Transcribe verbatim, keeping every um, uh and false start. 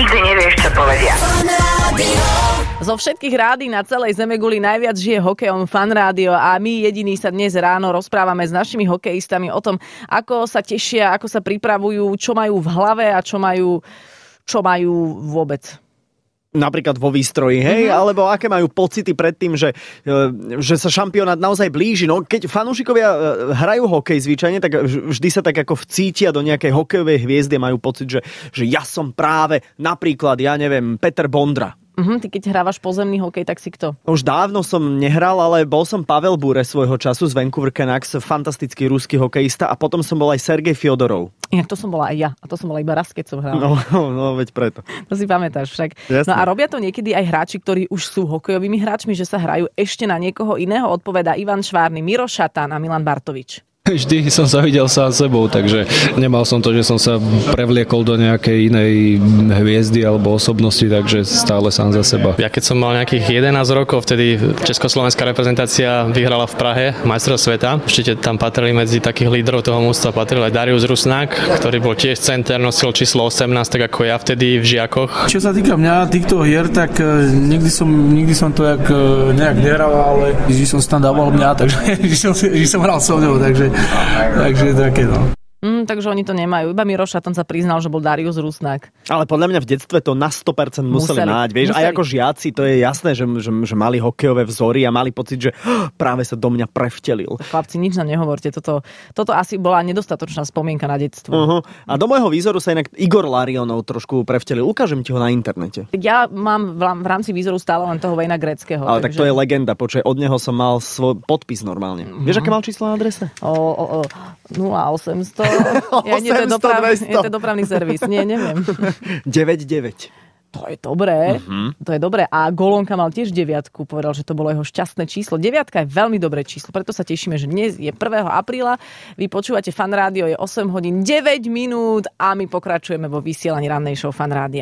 Nikdy nevieš, čo povedia. Zo všetkých rádií na celej Zemeguli najviac žije hokejom Fan Rádio a my jediní sa dnes ráno rozprávame s našimi hokejistami o tom, ako sa tešia, ako sa pripravujú, čo majú v hlave a čo majú, čo majú vôbec. Napríklad vo výstroji, hej? Mm-hmm. Alebo aké majú pocity pred tým, že, že sa šampionát naozaj blíži. No, keď fanúšikovia hrajú hokej zvyčajne, tak vždy sa tak ako vcítia do nejakej hokejovej hviezdy a majú pocit, že, že ja som práve napríklad, ja neviem, Peter Bondra. Uh-huh, ty keď hrávaš pozemný hokej, tak si kto? Už dávno som nehral, ale bol som Pavel Bure svojho času z Vancouver Canucks, fantastický ruský hokejista, a potom som bol aj Sergej Fjodorov. Inak to som bola aj ja, a to som bola iba raz, keď som hral. No, no veď preto. To si pamätáš však. Jasne. No a robia to niekedy aj hráči, ktorí už sú hokejovými hráčmi, že sa hrajú ešte na niekoho iného, odpovedá Ivan Švárny, Miro Šatán a Milan Bartovič. Vždy som sa videl sám sebou, takže nemal som to, že som sa prevliekol do nejakej inej hviezdy alebo osobnosti, takže stále sám za seba. Ja keď som mal nejakých jedenásť rokov, vtedy československá reprezentácia vyhrala v Prahe majstrov sveta. Určite tam patrili medzi takých lídrov toho mužstva, patril aj Darius Rusnák, ktorý bol tiež center, nosil číslo osemnásť, tak ako ja vtedy v žiakoch. Čo sa týka mňa, týchto hier, tak nikdy som, nikdy som to jak, nejak nehral, ale vždy som tam dával mňa, takže vždy som, vždy som hral so mňou, takže Takže také, no. Mm, takže oni to nemajú. Iba Miro Šatán sa priznal, že bol Darius Rusnák. Ale podľa mňa v detstve to na sto percent museli, museli mať. Vieš, museli. Aj ako žiaci, to je jasné, že, že, že mali hokejové vzory a mali pocit, že oh, práve sa do mňa prevtelil. Chlapci, nič nám nehovorte. Toto, toto asi bola nedostatočná spomienka na detstvo. Uh-huh. A do môjho výzoru sa inak Igor Larionov trošku prevtelil. Ukážem ti ho na internete. Ja mám v rámci výzoru stále len toho Vejna Greckého. Ale takže... tak to je legenda. Počuj, od neho som mal svoj podpis normálne. Uh-huh. Vieš, aké mal číslo na adrese? O, o, o, nula osemsto. Ja, nie, to je, doprav, je to dopravný servis. Nie, neviem. deväť deväť. To je dobré. Uh-huh. To je dobré. A Golonka mal tiež deviatku. Povedal, že to bolo jeho šťastné číslo. Deviatka je veľmi dobré číslo. Preto sa tešíme, že dnes je prvého apríla. Vy počúvate Fan Rádio, je osem hodín deväť minút a my pokračujeme vo vysielaní rannej show Fan Rádia.